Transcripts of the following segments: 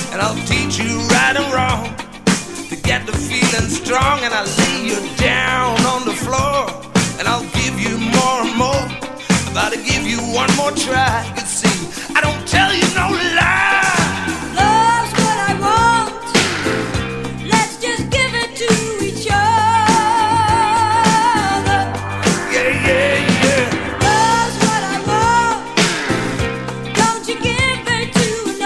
and I'll teach you right and wrong to get the feeling strong. And I'll lay you down on the floor, and I'll give you more and more. I'm about to give you one more try. You see, I don't tell you no lie. Love's what I want. Let's just give it to each other. Yeah, yeah, yeah. Love's what I want. Don't you give it to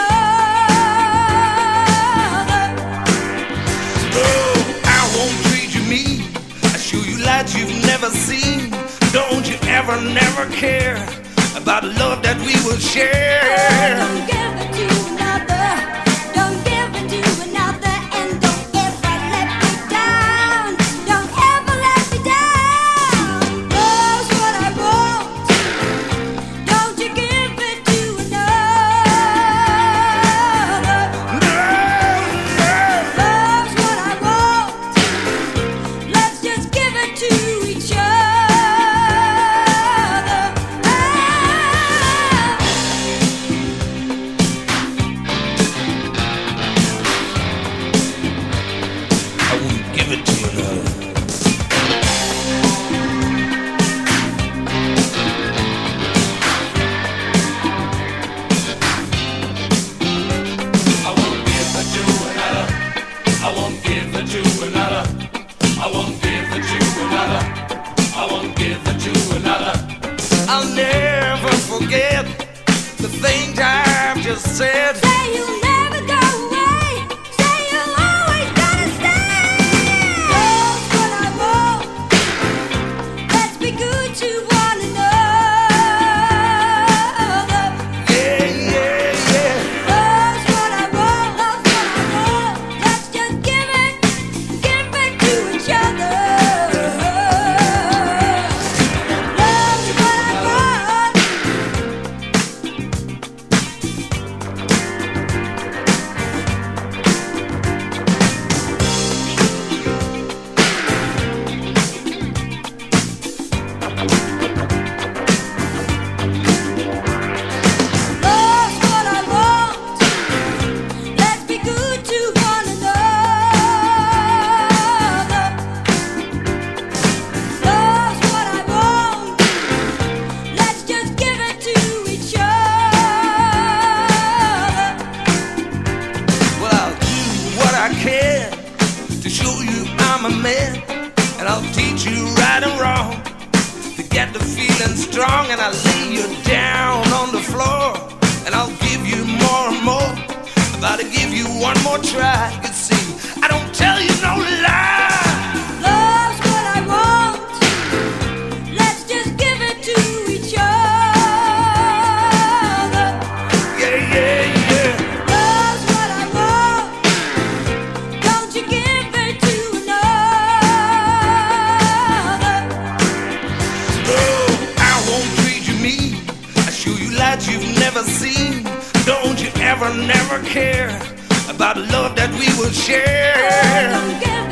another. Oh, I won't treat you mean. I show you light you've never seen. Don't you ever, never care about love that we will share. Don't give it to another. Don't give it to another. And don't ever let me down. Don't ever let me down. Love's what I want. Don't you give it to another. No, no. Love's what I want. Let's just give it to each other. I won't give it to another. I won't give it to another. I won't give it to another. I won't give it to another. I won't give it to another. I'll never forget the things I've just said. Say you'll never go away. Say you'll always gonna stay. Love's what I want. Let's be good to one another. Yeah, yeah, yeah. Love's what I want. Love's what I want. Let's just give it to each other. Love's what I want. Love's what I want. Let's be good to one another. Love's what I want. Let's just give it to each other. Well, I'll do what I can to show you I'm a man, and I'll teach you right and wrong to get the feeling strong. And I'll lay you down on the floor, and I'll give you more and more. I'm about to give you one more try. You see, I don't tell you no lie. Love's what I want. Let's just give it to each other. Yeah, yeah, yeah. Love's what I want. Don't you give it to another. Oh, I won't treat you mean. I show you light you've never seen. Don't you ever, never care about love that we will share. Don't give